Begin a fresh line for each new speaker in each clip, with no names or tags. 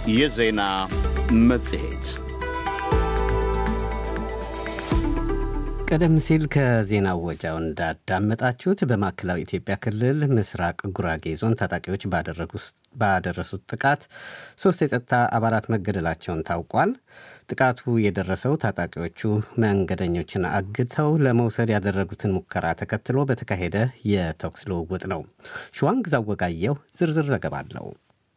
የዜና መጽሔት ቀደም ሲል ከዜናው ወጃው እንዳዳመጣችሁት በማዕከላዊ ኢትዮጵያ ክልል ምስራቅ ጉራጌ ዞን ታጣቂዎች ባደረሱት ጥቃት 3 የጸጥታ አባላት መገደላቸውን ታውቋል። ጥቃቱ የደረሰው ታጣቂዎቹ መንገደኞችን አግተው ለመውሰድ ያደረጉትን ሙከራ ተከትሎ በተካሄደ የተኩስ ልውውጥ ነው። ሸዋንግዛው ወጋየሁ ዝርዝር ዘገባ አለው።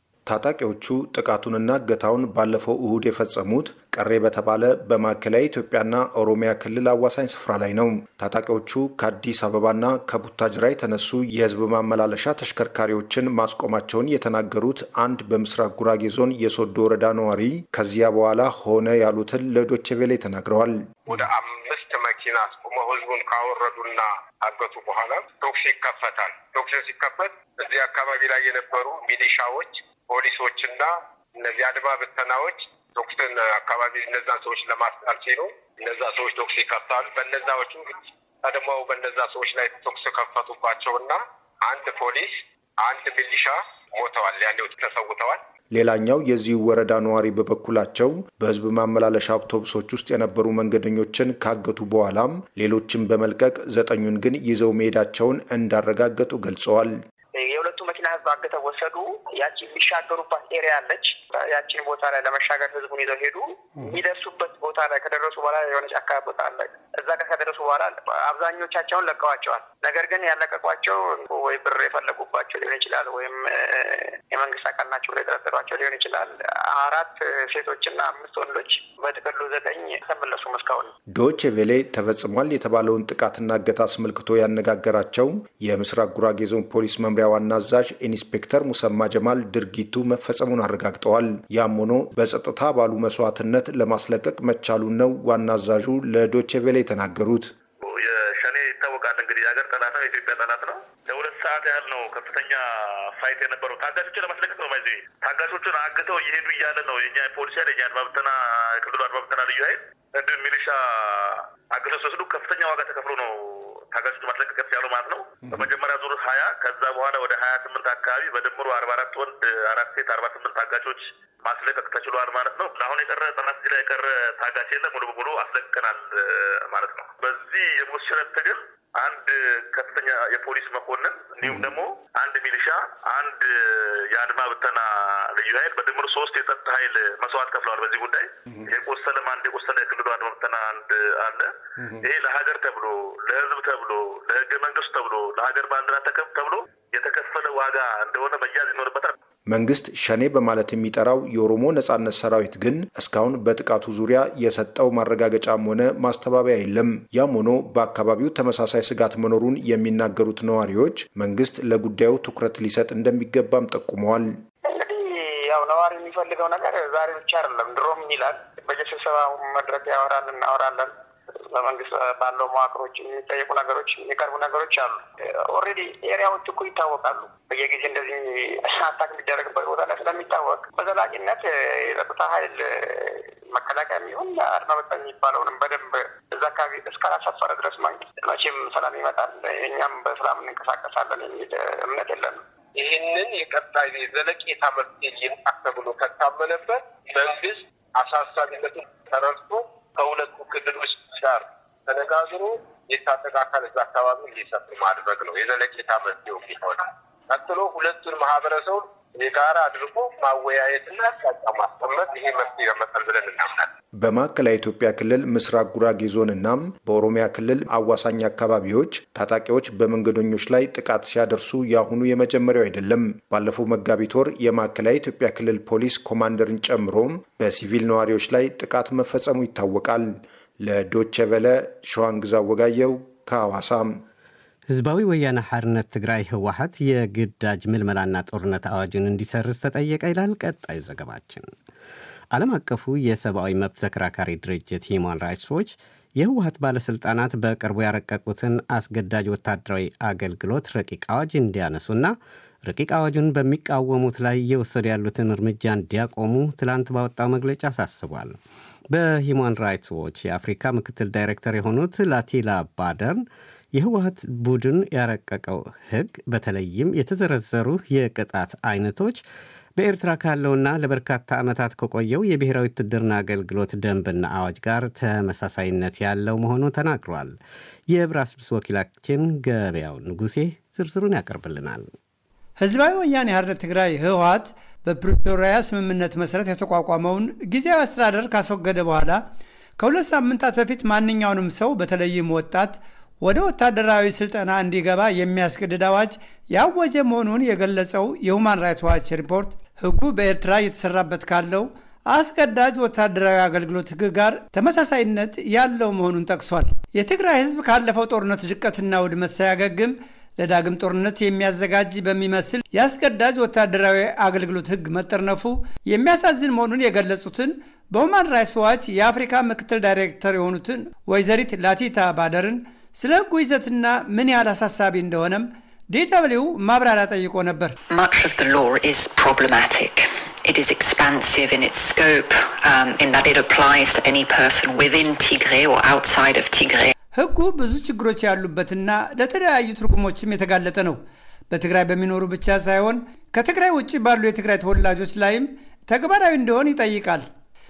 ታጣቂዎቹ ጥቃቱንና እገታውን ባለፈው እሁድ የፈጸሙት ቀሬ በተባለ በማዕከላዊ ኢትዮጵያና ኦሮሚያ ክልል አዋሳኝ ስፍራ ላይ ነው። ታጣቂዎቹ ከአዲስ አበባና ከቡታጅራ የተነሱ የህዝብ ማመላለሻ ተሽከርካሪዎችን ማስቆማቸውን የተናገሩት አንድ በምስራቅ ጉራጌ ዞን የሶዶ ወረዳ ነዋሪ ከዚያ በኋላ ሆነ ያሉትን ለዶይቼ ቬለ ተናግረዋል።
ወደ 5 መኪና አስቆመው ህዝቡን ካወረዱና አገቱ በኋላ ቶክስ ይከፈታል። ቶክስ ሲከፈት እዚህ አካባቢ ላይ የነበሩ ሚሊሻዎች ፖሊሶችና እነዚህ አድማ ብተናዎች ቶክስን አካባቢ እነዛን ሰዎች ለማስጣል ሲሉ እነዛ ሰዎች ቶክስ ይከፍታሉ። በእነዛዎቹ ቀድመው በእነዛ ሰዎች ላይ ቶክስ ከፈቱባቸውና አንድ ፖሊስ አንድ ሚሊሻ ሞተዋል፣ ያኔው ተሰውተዋል።
ሌላኛው የዚህ ወረዳ ነዋሪ በበኩላቸው በህዝብ ማመላለሻ አውቶቡሶች ውስጥ የነበሩ መንገደኞችን ካገቱ በኋላም ሌሎችን በመልቀቅ 9ኙን ግን ይዘው መሄዳቸውን እንዳረጋገጡ ገልጸዋል።
የሁለቱ መኪና ህዝብ አግተው ወሰዱ። ያቺ የሚሻገሩባት ኤሪያ አለች። ያቺን ቦታ ላይ ለመሻገር ህዝቡን ይዘው ሄዱ። የሚደርሱበት ቦታ ላይ ከደረሱ በኋላ የሆነች አካባቢ ቦታ አለ። እዛ ጋር ከደረሱ በኋላ አብዛኞቻቸውን ለቀዋቸዋል። ነገር ግን ያለቀቋቸው ወይ ብር የፈለጉባቸው ሊሆን ይችላል፣ ወይም የመንግስት አካል ናቸው ብለው የጠረጠሯቸው ሊሆን ይችላል። 4 ሴቶችና 5 ወንዶች በጥቅሉ 9 ተመለሱ። እስካሁን
ዶይቼ ቬለ ተፈጽሟል የተባለውን ጥቃትና እገታ አስመልክቶ ያነጋገራቸው የምስራቅ ጉራጌ ዞን ፖሊስ መምሪያ ዋና አዛዥ ኢንስፔክተር ሙሰማ ጀማል ድርጊቱ መፈጸሙን አረጋግጠዋል። ያም ሆኖ በጸጥታ ባሉ መስዋዕትነት ለማስለቀቅ መቻሉን ነው ዋና አዛዡ ለዶይቼ ቬለ የተናገሩት።
የሸኔ ይታወቃል እንግዲህ የሀገር ጠላት ነው፣ የኢትዮጵያ ጠላት ነው። ለ2 ሰዓት ያህል ነው ከፍተኛ ፋይት የነበረው። ታጋቾችን ለማስለቀቅ ነው። ባይዘ ታጋቾቹን አግተው እየሄዱ እያለ ነው የኛ ፖሊስ ኃይል፣ የኛ አድማ ብተና፣ ክልሉ አድማ ብተና ልዩ ኃይል እንዲሁም ሚሊሻ አግተው ሲወስዱ ከፍተኛ ዋጋ ተከፍሎ ነው ታጋቾቹ ማስለቀቅ ያለው ማለት ነው። በመጀመሪያ ዙር 20 ከዛ በኋላ ወደ 28 አካባቢ በድምሩ 44 ወንድ 4 ሴት 48 ታጋቾች ማስለቀቅ ተችሏል ማለት ነው። አሁን የቀረ ጠላት ላይ የቀረ ታጋች የለም፣ ሙሉ በሙሉ አስለቅቀናል ማለት ነው። በዚህ የሞት ሽረት ትግል አንድ ከፍተኛ የፖሊስ መኮንን እንዲሁም ደግሞ አንድ ሚሊሻ፣ አንድ የአድማ ብተና ልዩ ኃይል በድምሩ 3 የጸጥታ ኃይል መስዋዕት ከፍለዋል። በዚህ ጉዳይ የቆሰለ የክልሉ አድማ ብተና አንድ አለ። ይሄ ለሀገር ተብሎ ለህዝብ ተብሎ ለህገ መንግስት ተብሎ ለሀገር ባንዲራ ተብሎ የተከፈለ ዋጋ እንደሆነ መያዝ ይኖርበታል።
መንግስት ሸኔ በማለት የሚጠራው የኦሮሞ ነጻነት ሰራዊት ግን እስካሁን በጥቃቱ ዙሪያ የሰጠው ማረጋገጫም ሆነ ማስተባበያ የለም። ያም ሆኖ በአካባቢው ተመሳሳይ ስጋት መኖሩን የሚናገሩት ነዋሪዎች መንግስት ለጉዳዩ ትኩረት ሊሰጥ እንደሚገባም ጠቁመዋል።
እንግዲህ ያው ነዋሪ የሚፈልገው ነገር ዛሬ ብቻ አይደለም፣ ድሮም ይላል። በየስብሰባ መድረክ እናወራለን። በመንግስት ባለው መዋቅሮች የሚጠየቁ ነገሮች የሚቀርቡ ነገሮች አሉ። ኦልሬዲ ኤሪያዎች እኮ ይታወቃሉ። በየጊዜ እንደዚህ አታክ የሚደረግበት ቦታ ላይ ስለሚታወቅ በዘላቂነት የጸጥታ ኃይል መከላከያ የሚሆን አድማ ብተና የሚባለውንም በደንብ እዛ አካባቢ እስካላሰፈረ ድረስ መንግስት መቼም ሰላም ይመጣል፣ እኛም በሰላም እንንቀሳቀሳለን የሚል እምነት የለንም።
ይህንን የቀጣይ ዘለቄታ መፍትሄ ይምጣ ተብሎ ከታመነበት መንግስት አሳሳቢነቱን ተረድቶ ከሁለቱ ክልሎች ጋር ተነጋግሮ የታጠቀ አካል እዛ አካባቢ እንዲሰፍር ማድረግ ነው የዘለቄታ መፍትሄው ቢሆን። ቀጥሎ ሁለቱን ማህበረሰብ የጋራ አድርጎ ማወያየትና አቅጣጫ ማስቀመጥ ይሄ መፍትሄ ያመጣል ብለን እናምናለን።
በማዕከላዊ ኢትዮጵያ ክልል ምስራቅ ጉራጌ ዞንና በኦሮሚያ ክልል አዋሳኝ አካባቢዎች ታጣቂዎች በመንገደኞች ላይ ጥቃት ሲያደርሱ ያሁኑ የመጀመሪያው አይደለም። ባለፈው መጋቢት ወር የማዕከላዊ ኢትዮጵያ ክልል ፖሊስ ኮማንደርን ጨምሮ በሲቪል ነዋሪዎች ላይ ጥቃት መፈጸሙ ይታወቃል። ለዶይቼ ቬለ ሸዋንግዛው ወጋየሁ ከሐዋሳም።
ህዝባዊ ወያነ ሓርነት ትግራይ ህወሓት የግዳጅ ምልመላና ጦርነት አዋጁን እንዲሰርዝ ተጠየቀ ይላል ቀጣዩ ዘገባችን። ዓለም አቀፉ የሰብአዊ መብት ተከራካሪ ድርጅት ሂውማን ራይትስ ዎች የህወሓት ባለሥልጣናት በቅርቡ ያረቀቁትን አስገዳጅ ወታደራዊ አገልግሎት ረቂቅ አዋጅ እንዲያነሱና ረቂቅ አዋጁን በሚቃወሙት ላይ እየወሰዱ ያሉትን እርምጃ እንዲያቆሙ ትላንት ባወጣው መግለጫ አሳስቧል። በሂውማን ራይትስ ዎች የአፍሪካ ምክትል ዳይሬክተር የሆኑት ላቲላ ባደርን የህወሓት ቡድን ያረቀቀው ህግ በተለይም የተዘረዘሩ የቅጣት አይነቶች በኤርትራ ካለውና ለበርካታ ዓመታት ከቆየው የብሔራዊ ውትድርና አገልግሎት ደንብና አዋጅ ጋር ተመሳሳይነት ያለው መሆኑን ተናግሯል። የብራስልስ ወኪላችን ገበያው ንጉሴ ዝርዝሩን ያቀርብልናል።
ህዝባዊ ወያኔ ሓርነት ትግራይ ህወሓት በፕሪቶሪያ ስምምነት መሰረት የተቋቋመውን ጊዜያዊ አስተዳደር ካስወገደ በኋላ ከ2 ሳምንታት በፊት ማንኛውንም ሰው በተለይም ወጣት ወደ ወታደራዊ ስልጠና እንዲገባ የሚያስገድድ አዋጅ ያወጀ መሆኑን የገለጸው የሁማን ራይትስ ዋች ሪፖርት ህጉ በኤርትራ እየተሰራበት ካለው አስገዳጅ ወታደራዊ አገልግሎት ህግ ጋር ተመሳሳይነት ያለው መሆኑን ጠቅሷል። የትግራይ ህዝብ ካለፈው ጦርነት ድቀትና ውድመት ሳያገግም ለዳግም ጦርነት የሚያዘጋጅ በሚመስል የአስገዳጅ ወታደራዊ አገልግሎት ህግ መጠርነፉ የሚያሳዝን መሆኑን የገለጹትን በሁማን ራይትስ ዋች የአፍሪካ ምክትል ዳይሬክተር የሆኑትን ወይዘሪት ላቲታ ባደርን ስለ ህጉ ይዘትና ምን ያህል አሳሳቢ እንደሆነም DW ማብራሪያ ጠይቆ ነበር።
Much of the law is problematic. It is expansive in its scope in that it applies to any person within Tigray or outside of Tigray.
ህጉ ብዙ ችግሮች ያሉበትና ለተለያዩ ትርጉሞችም የተጋለጠ ነው። በትግራይ በሚኖሩ ብቻ ሳይሆን ከትግራይ ውጪ ባሉ የትግራይ ተወላጆች ላይም ተግባራዊ እንዲሆን ይጠይቃል።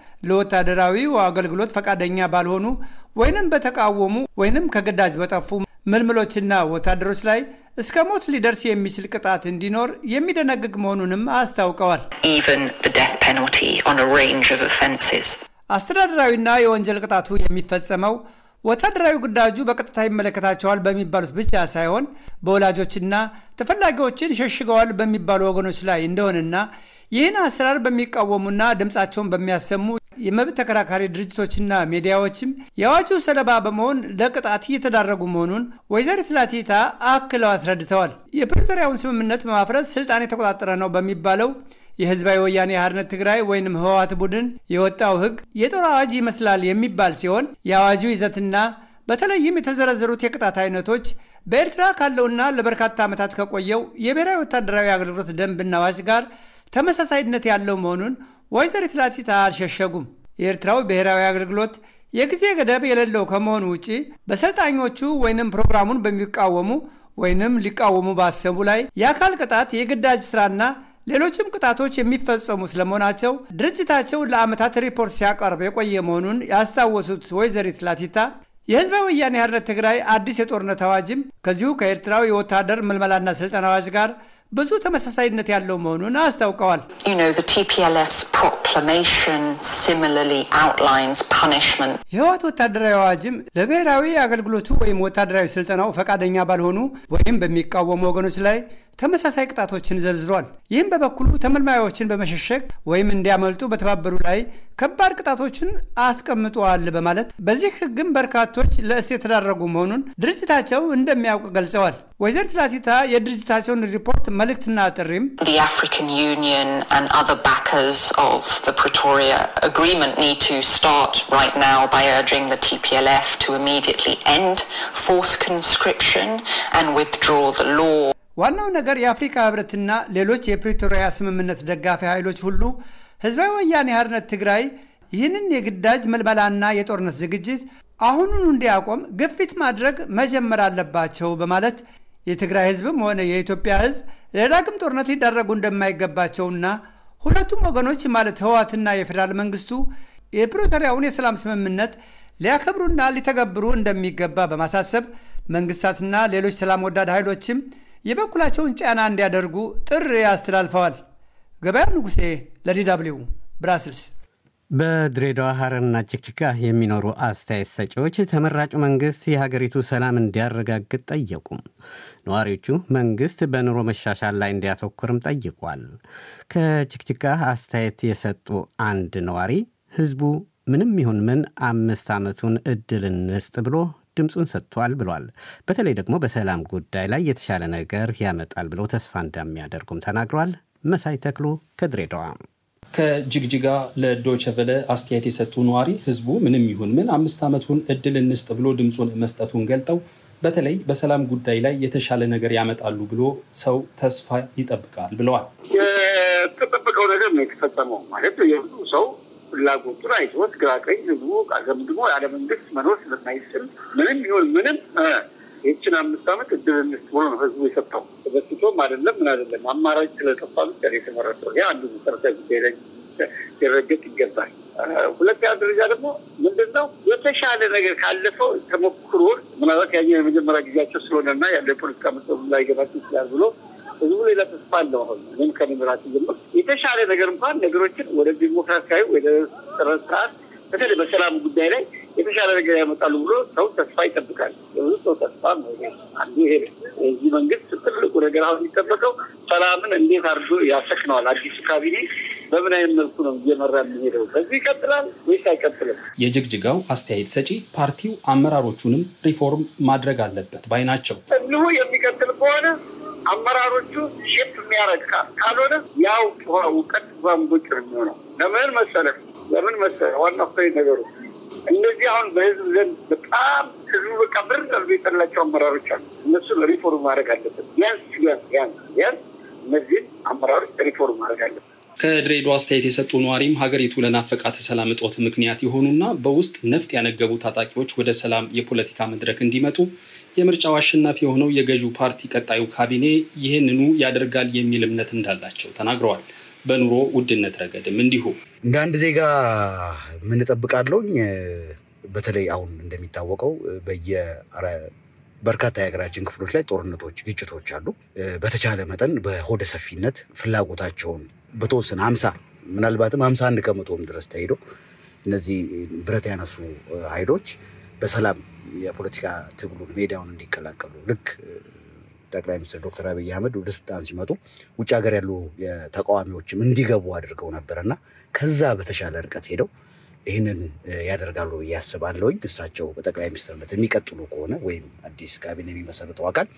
ለወታደራዊው አገልግሎት ፈቃደኛ ባልሆኑ ወይንም በተቃወሙ ወይንም ከግዳጅ በጠፉ ምልምሎችና ወታደሮች ላይ እስከ ሞት ሊደርስ የሚችል ቅጣት እንዲኖር የሚደነግግ መሆኑንም አስታውቀዋል።
Even the death penalty on a range of offenses.
አስተዳደራዊና የወንጀል ቅጣቱ የሚፈጸመው ወታደራዊ ጉዳጁ በቀጥታ ይመለከታቸዋል በሚባሉት ብቻ ሳይሆን በወላጆችና ተፈላጊዎችን ሸሽገዋል በሚባሉ ወገኖች ላይ እንደሆነና ይህን አሰራር በሚቃወሙና ድምጻቸውን በሚያሰሙ የመብት ተከራካሪ ድርጅቶችና ሚዲያዎችም የአዋጁ ሰለባ በመሆን ለቅጣት እየተዳረጉ መሆኑን ወይዘሪት ላቲታ አክለው አስረድተዋል። የፕሪቶሪያውን ስምምነት በማፍረስ ስልጣን የተቆጣጠረ ነው በሚባለው የህዝባዊ ወያኔ ሓርነት ትግራይ ወይንም ህወሓት ቡድን የወጣው ህግ የጦር አዋጅ ይመስላል የሚባል ሲሆን የአዋጁ ይዘትና በተለይም የተዘረዘሩት የቅጣት አይነቶች በኤርትራ ካለውና ለበርካታ ዓመታት ከቆየው የብሔራዊ ወታደራዊ አገልግሎት ደንብና አዋጅ ጋር ተመሳሳይነት ያለው መሆኑን ወይዘሪት ላቲታ አልሸሸጉም። የኤርትራው ብሔራዊ አገልግሎት የጊዜ ገደብ የሌለው ከመሆኑ ውጪ በሰልጣኞቹ ወይንም ፕሮግራሙን በሚቃወሙ ወይንም ሊቃወሙ ባሰቡ ላይ የአካል ቅጣት፣ የግዳጅ ስራና ሌሎችም ቅጣቶች የሚፈጸሙ ስለመሆናቸው ድርጅታቸው ለዓመታት ሪፖርት ሲያቀርብ የቆየ መሆኑን ያስታወሱት ወይዘሪት ላቲታ የህዝባዊ ወያኔ ሓርነት ትግራይ አዲስ የጦርነት አዋጅም ከዚሁ ከኤርትራው የወታደር ምልመላና ስልጠና አዋጅ ጋር ብዙ ተመሳሳይነት ያለው መሆኑን አስታውቀዋል።
You know, the TPLF's proclamation similarly outlines punishment.
የህወሓት ወታደራዊ አዋጅም ለብሔራዊ አገልግሎቱ ወይም ወታደራዊ ስልጠናው ፈቃደኛ ባልሆኑ ወይም በሚቃወሙ ወገኖች ላይ ተመሳሳይ ቅጣቶችን ዘርዝሯል። ይህም በበኩሉ ተመልማዮችን በመሸሸግ ወይም እንዲያመልጡ በተባበሩ ላይ ከባድ ቅጣቶችን አስቀምጧል በማለት በዚህ ህግም በርካቶች ለእስር የተዳረጉ መሆኑን ድርጅታቸው እንደሚያውቅ ገልጸዋል። ወይዘሪት ላቲታ የድርጅታቸውን ሪፖርት መልእክትና ጥሪም
The African Union and other backers of the Pretoria Agreement need to start right now by urging the TPLF to immediately end forced conscription and withdraw the law.
ዋናው ነገር የአፍሪካ ህብረትና ሌሎች የፕሪቶሪያ ስምምነት ደጋፊ ኃይሎች ሁሉ ህዝባዊ ወያኔ ሓርነት ትግራይ ይህንን የግዳጅ መልመላና የጦርነት ዝግጅት አሁኑን እንዲያቆም ግፊት ማድረግ መጀመር አለባቸው በማለት የትግራይ ህዝብም ሆነ የኢትዮጵያ ህዝብ ለዳግም ጦርነት ሊዳረጉ እንደማይገባቸውና ሁለቱም ወገኖች ማለት ህወሓትና የፌዴራል መንግስቱ የፕሪቶሪያውን የሰላም ስምምነት ሊያከብሩና ሊተገብሩ እንደሚገባ በማሳሰብ መንግስታትና ሌሎች ሰላም ወዳድ ኃይሎችም የበኩላቸውን ጫና እንዲያደርጉ ጥሪ አስተላልፈዋል። ገበያው ንጉሴ ለDW ብራስልስ።
በድሬዳዋ ሐረርና ጅግጅጋ የሚኖሩ አስተያየት ሰጪዎች ተመራጩ መንግስት የሀገሪቱ ሰላም እንዲያረጋግጥ ጠየቁ። ነዋሪዎቹ መንግስት በኑሮ መሻሻል ላይ እንዲያተኩርም ጠይቋል። ከጅግጅጋ አስተያየት የሰጡ አንድ ነዋሪ ህዝቡ ምንም ይሁን ምን 5 ዓመቱን እድል እንስጥ ብሎ ድምጹን ሰጥቷል ብሏል። በተለይ ደግሞ በሰላም ጉዳይ ላይ የተሻለ ነገር ያመጣል ብለው ተስፋ እንደሚያደርጉም ተናግሯል። መሳይ ተክሉ ከድሬዳዋ።
ከጅግጅጋ ለዶይቼ ቬለ አስተያየት የሰጡ ነዋሪ ህዝቡ ምንም ይሁን ምን 5 ዓመቱን እድል እንስጥ ብሎ ድምጹን መስጠቱን ገልጠው በተለይ በሰላም ጉዳይ ላይ የተሻለ ነገር ያመጣሉ ብሎ ሰው ተስፋ ይጠብቃል ብለዋል።
የተጠበቀው ነገር ነው የተፈጸመው ማለት የሁሉ ሰው ፍላጎቱን አይቶት ግራ ቀኝ ህዝቡ አገምግሞ ያለ መንግስት መኖር ስለማይችል ምንም ይሁን ምንም ይህችን 5 ዓመት እድል እንስጥሎ ነው ህዝቡ የሰጠው። በስቶም አይደለም ምን አይደለም አማራጭ ስለጠፋ ብቻ የተመረጠው። ያ አንዱ መሰረታዊ ጉዳይ ሊረገጥ ይገባል። ሁለተኛ ደረጃ ደግሞ ምንድነው የተሻለ ነገር ካለፈው ተሞክሮ ምናልባት ያኛው የመጀመሪያ ጊዜያቸው ስለሆነና ያለው የፖለቲካ መስመር ላይ ገባቸው ይችላል ብሎ ህዝቡ ሌላ ተስፋ አለው። አሁን ምን ከነምራት ጀምሮ የተሻለ ነገር እንኳን ነገሮችን ወደ ዲሞክራሲያዊ ወደ ስርዓት በተለይ በሰላም ጉዳይ ላይ የተሻለ ነገር ያመጣሉ ብሎ ሰው ተስፋ ይጠብቃል። ብዙ ሰው ተስፋ ነው አንዱ ይሄ እዚህ መንግስት ትልቁ ነገር አሁን የሚጠበቀው ሰላምን እንዴት አድርጎ ያሰክነዋል። አዲሱ ካቢኔ በምን አይነት መልኩ ነው እየመራ የሚሄደው? በዚህ ይቀጥላል ወይስ አይቀጥልም?
የጅግጅጋው አስተያየት ሰጪ ፓርቲው አመራሮቹንም ሪፎርም ማድረግ አለበት ባይ ናቸው።
እንዲሁ የሚቀጥል ከሆነ አመራሮቹ ሼፕ የሚያደርግ ካልሆነ ያው እውቀት ባንቦጭ ነው የሚሆነው። ለምን መሰለህ ዋናው ፍሬ ነገሩ እነዚህ አሁን በህዝብ ዘንድ በጣም ህዝቡ በቃ ብር ቀርቦ የጠላቸው አመራሮች አሉ። እነሱን ሪፎርም ማድረግ አለበት። ቢያንስ እነዚህን አመራሮች ሪፎርም ማድረግ አለበት።
ከድሬዳዋ አስተያየት የሰጡ ነዋሪም ሀገሪቱ ለናፈቃት ሰላም እጦት ምክንያት የሆኑና በውስጥ ነፍጥ ያነገቡ ታጣቂዎች ወደ ሰላም የፖለቲካ መድረክ እንዲመጡ የምርጫው አሸናፊ የሆነው የገዢው ፓርቲ ቀጣዩ ካቢኔ ይህንኑ ያደርጋል የሚል እምነት እንዳላቸው ተናግረዋል። በኑሮ ውድነት ረገድም እንዲሁ
እንደ አንድ ዜጋ ምን እጠብቃለሁኝ። በተለይ አሁን እንደሚታወቀው በርካታ የሀገራችን ክፍሎች ላይ ጦርነቶች፣ ግጭቶች አሉ። በተቻለ መጠን በሆደ ሰፊነት ፍላጎታቸውን በተወሰነ 50 ምናልባትም 51 ከመቶም ድረስ ተሄዶ እነዚህ ብረት ያነሱ ኃይሎች በሰላም የፖለቲካ ትግሉን ሜዳውን እንዲቀላቀሉ ልክ ጠቅላይ ሚኒስትር ዶክተር አብይ አህመድ ወደ ስልጣን ሲመጡ ውጭ ሀገር ያሉ ተቃዋሚዎችም እንዲገቡ አድርገው ነበርና ከዛ በተሻለ ርቀት ሄደው ይህንን ያደርጋሉ ያስባለሁኝ። እሳቸው በጠቅላይ ሚኒስትርነት የሚቀጥሉ ከሆነ ወይም አዲስ ካቢኔ የሚመሰረተው አካል።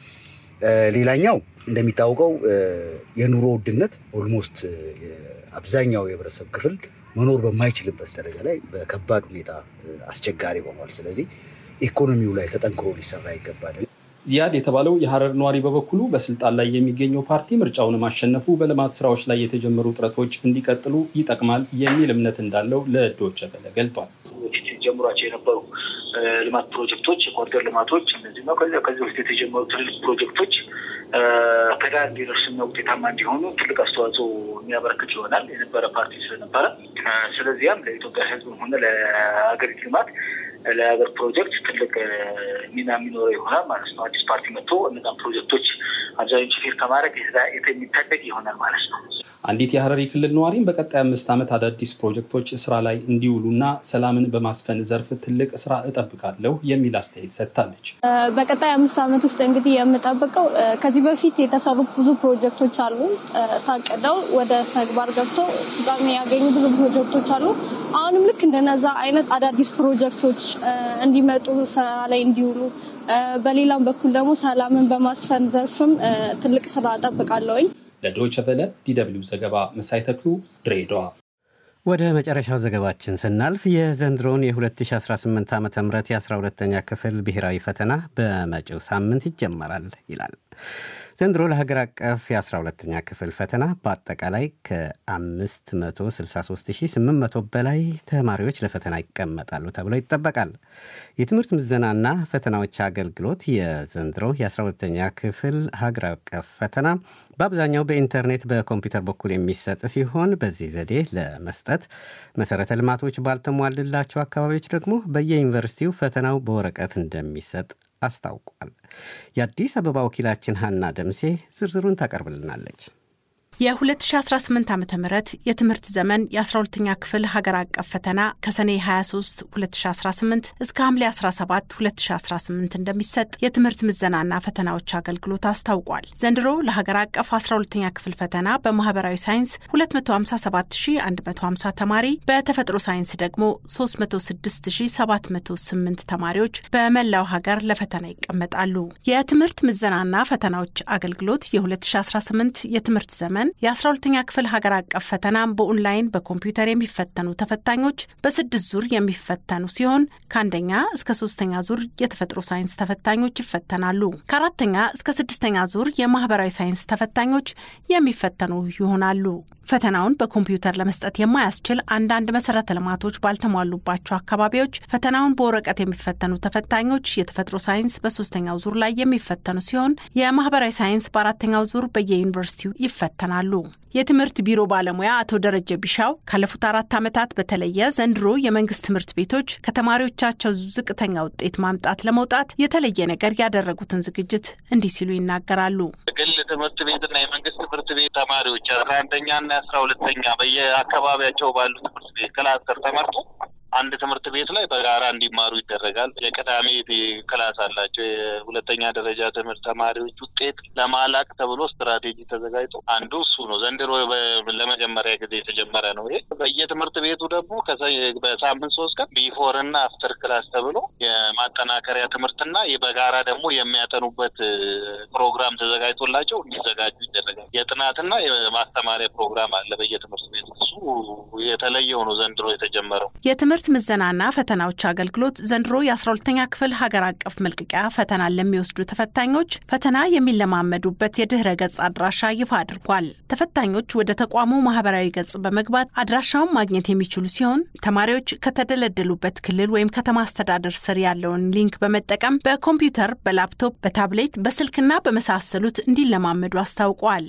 ሌላኛው እንደሚታወቀው የኑሮ ውድነት ኦልሞስት አብዛኛው የህብረተሰብ ክፍል መኖር በማይችልበት ደረጃ ላይ በከባድ ሁኔታ አስቸጋሪ ሆኗል። ስለዚህ ኢኮኖሚው ላይ ተጠንክሮ ሊሰራ ይገባል።
ዚያድ የተባለው የሐረር ነዋሪ በበኩሉ በስልጣን ላይ የሚገኘው ፓርቲ ምርጫውን ማሸነፉ በልማት ስራዎች ላይ የተጀመሩ ጥረቶች እንዲቀጥሉ ይጠቅማል የሚል እምነት እንዳለው ለዶይቼ ቬለ ገልጧል።
ጀምሯቸው የነበሩ ልማት ፕሮጀክቶች፣ የኮሪደር ልማቶች እነዚህ ነው። ከዚህ በፊት የተጀመሩ ትልልቅ ፕሮጀክቶች ከዳር እንዲደርሱና ውጤታማ እንዲሆኑ ትልቅ አስተዋጽኦ የሚያበረክት ይሆናል የነበረ ፓርቲ ስለነበረ፣ ስለዚህም ለኢትዮጵያ ሕዝብም ሆነ ለሀገሪቱ ልማት ለሀገር ፕሮጀክት ትልቅ ሚና የሚኖረው ይሆናል ማለት ነው። አዲስ ፓርቲ መጥቶ እነዛን ፕሮጀክቶች አብዛኞቹ ፌር ከማድረግ የሚታደግ ይሆናል ማለት ነው።
አንዲት የሐረሪ ክልል ነዋሪም በቀጣይ 5 ዓመት አዳዲስ ፕሮጀክቶች ስራ ላይ እንዲውሉና ሰላምን በማስፈን ዘርፍ ትልቅ ስራ እጠብቃለሁ የሚል አስተያየት ሰጥታለች።
በቀጣይ 5 ዓመት ውስጥ እንግዲህ የምጠብቀው ከዚህ በፊት የተሰሩ ብዙ ፕሮጀክቶች አሉ። ታቀደው ወደ ተግባር ገብቶ ፍጻሜ ያገኙ ብዙ ፕሮጀክቶች አሉ። አሁንም ልክ እንደነዛ አይነት አዳዲስ ፕሮጀክቶች እንዲመጡ ስራ ላይ እንዲውሉ፣ በሌላም በኩል ደግሞ ሰላምን በማስፈን ዘርፍም ትልቅ ስራ እጠብቃለሁኝ።
ለዶይቼ ቬለ ዲ.ደብሊው ዘገባ መሳይ ተክሉ ድሬዳዋ።
ወደ መጨረሻው ዘገባችን ስናልፍ የዘንድሮን የ2018 ዓ.ም የ12ኛ ክፍል ብሔራዊ ፈተና በመጪው ሳምንት ይጀመራል ይላል። ዘንድሮ ለሀገር አቀፍ የ12ኛ ክፍል ፈተና በአጠቃላይ ከ563,800 በላይ ተማሪዎች ለፈተና ይቀመጣሉ ተብሎ ይጠበቃል። የትምህርት ምዘናና ፈተናዎች አገልግሎት የዘንድሮ የ12ኛ ክፍል ሀገር አቀፍ ፈተና በአብዛኛው በኢንተርኔት በኮምፒውተር በኩል የሚሰጥ ሲሆን በዚህ ዘዴ ለመስጠት መሰረተ ልማቶች ባልተሟሉላቸው አካባቢዎች ደግሞ በየዩኒቨርሲቲው ፈተናው በወረቀት እንደሚሰጥ አስታውቋል። የአዲስ አበባ ወኪላችን ሀና ደምሴ ዝርዝሩን ታቀርብልናለች።
የ2018 ዓ.ም የትምህርት ዘመን የ12ኛ ክፍል ሀገር አቀፍ ፈተና ከሰኔ 23 2018 እስከ ሐምሌ 17 2018 እንደሚሰጥ የትምህርት ምዘናና ፈተናዎች አገልግሎት አስታውቋል። ዘንድሮ ለሀገር አቀፍ 12ኛ ክፍል ፈተና በማህበራዊ ሳይንስ 257,150 ተማሪ፣ በተፈጥሮ ሳይንስ ደግሞ 306,708 ተማሪዎች በመላው ሀገር ለፈተና ይቀመጣሉ። የትምህርት ምዘናና ፈተናዎች አገልግሎት የ2018 የትምህርት ዘመን የ12ኛ ክፍል ሀገር አቀፍ ፈተና በኦንላይን በኮምፒውተር የሚፈተኑ ተፈታኞች በ6 ዙር የሚፈተኑ ሲሆን ከአንደኛ እስከ 3ኛ ዙር የተፈጥሮ ሳይንስ ተፈታኞች ይፈተናሉ። ከ4ኛ እስከ 6ኛ ዙር የማህበራዊ ሳይንስ ተፈታኞች የሚፈተኑ ይሆናሉ። ፈተናውን በኮምፒውተር ለመስጠት የማያስችል አንዳንድ መሰረተ ልማቶች ባልተሟሉባቸው አካባቢዎች ፈተናውን በወረቀት የሚፈተኑ ተፈታኞች የተፈጥሮ ሳይንስ በ3ኛው ዙር ላይ የሚፈተኑ ሲሆን የማህበራዊ ሳይንስ በ4ኛው ዙር በየዩኒቨርሲቲው ይፈተናሉ። የትምህርት ቢሮ ባለሙያ አቶ ደረጀ ቢሻው ካለፉት 4 ዓመታት በተለየ ዘንድሮ የመንግስት ትምህርት ቤቶች ከተማሪዎቻቸው ዝቅተኛ ውጤት ማምጣት ለመውጣት የተለየ ነገር ያደረጉትን ዝግጅት እንዲህ ሲሉ ይናገራሉ።
ግል ትምህርት ቤትና የመንግስት ትምህርት ቤት ተማሪዎች 11ኛና 12ኛ በየአካባቢያቸው ባሉ ትምህርት ቤት ክላስተር ተመርጦ አንድ ትምህርት ቤት ላይ በጋራ እንዲማሩ ይደረጋል። የቀዳሚ ክላስ አላቸው። የሁለተኛ ደረጃ ትምህርት ተማሪዎች ውጤት ለማላቅ ተብሎ ስትራቴጂ ተዘጋጅቶ አንዱ እሱ ነው። ዘንድሮ ለመጀመሪያ ጊዜ የተጀመረ ነው። ይሄ በየትምህርት ቤቱ ደግሞ በሳምንት 3 ቀን ቢፎር እና አፍተር ክላስ ተብሎ የማጠናከሪያ ትምህርትና በጋራ ደግሞ የሚያጠኑበት ፕሮግራም ተዘጋጅቶላቸው እንዲዘጋጁ ይደረጋል። የጥናትና የማስተማሪያ ፕሮግራም አለ በየትምህርት ቤቱ። እሱ የተለየው ነው ዘንድሮ የተጀመረው።
የትምህርት ምዘናና ፈተናዎች አገልግሎት ዘንድሮ የ12ኛ ክፍል ሀገር አቀፍ መልቀቂያ ፈተናን ለሚወስዱ ተፈታኞች ፈተና የሚለማመዱበት የድህረ ገጽ አድራሻ ይፋ አድርጓል። ተፈታኞች ወደ ተቋሙ ማህበራዊ ገጽ በመግባት አድራሻውን ማግኘት የሚችሉ ሲሆን ተማሪዎች ከተደለደሉበት ክልል ወይም ከተማ አስተዳደር ስር ያለውን ሊንክ በመጠቀም በኮምፒውተር፣ በላፕቶፕ፣ በታብሌት፣ በስልክና በመሳሰሉት እንዲለማመዱ አስታውቋል።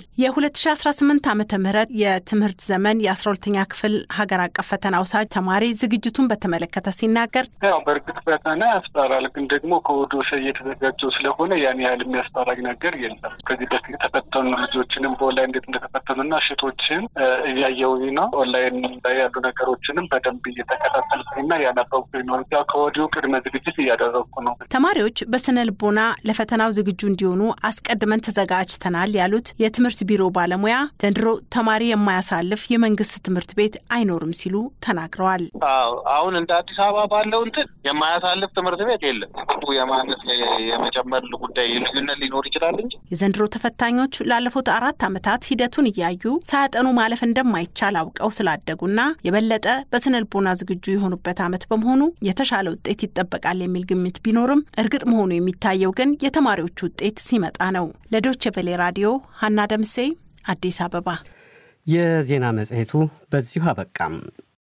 የ2018 ዓ.ም የትምህርት ዘመን የ12ኛ ክፍል ሀገር አቀፍ ፈተና ወሳጅ ተማሪ ዝግጅቱን በተመለከተ ሲናገር
ያው በእርግጥ ፈተና ያስፈራል፣ ግን ደግሞ ከወዶሽ እየተዘጋጀው ስለሆነ ያን ያህል የሚያስፈራኝ ነገር የለም። ከዚህ በፊት የተፈተኑ ልጆችንም በኦንላይን እንዴት እንደተፈተኑና ሽቶችን እያየሁኝ ነው። ኦንላይን ላይ ያሉ ነገሮችንም በደንብ እየተከታተልኩኝና ያነበብኩኝ ነው። ያው ከወዲሁ ቅድመ ዝግጅት እያደረግኩ ነው።
ተማሪዎች በስነ ልቦና ለፈተናው ዝግጁ እንዲሆኑ አስቀድመን ተዘጋጅተናል ያሉት የትምህርት ቢሮ ባለሙያ ዘንድሮ ተማሪ የማያሳልፍ የመንግስት ትምህርት ቤት አይኖርም ሲሉ ተናግረዋል።
አሁን እንደ አዲስ አበባ ባለው እንትን የማያሳልፍ ትምህርት ቤት የለም። የማነስ የመጨመር ጉዳይ ልዩነት ሊኖር ይችላል እንጂ
የዘንድሮ ተፈታኞች ላለፉት 4 ዓመታት ሂደቱን እያዩ ሳያጠኑ ማለፍ እንደማይቻል አውቀው ስላደጉና የበለጠ በስነ ልቦና ዝግጁ የሆኑበት ዓመት በመሆኑ የተሻለ ውጤት ይጠበቃል የሚል ግምት ቢኖርም እርግጥ መሆኑ የሚታየው ግን የተማሪዎቹ ውጤት ሲመጣ ነው። ለዶይቼ ቬለ ራዲዮ ሀና ደምሴ አዲስ አበባ።
የዜና መጽሔቱ በዚሁ አበቃም።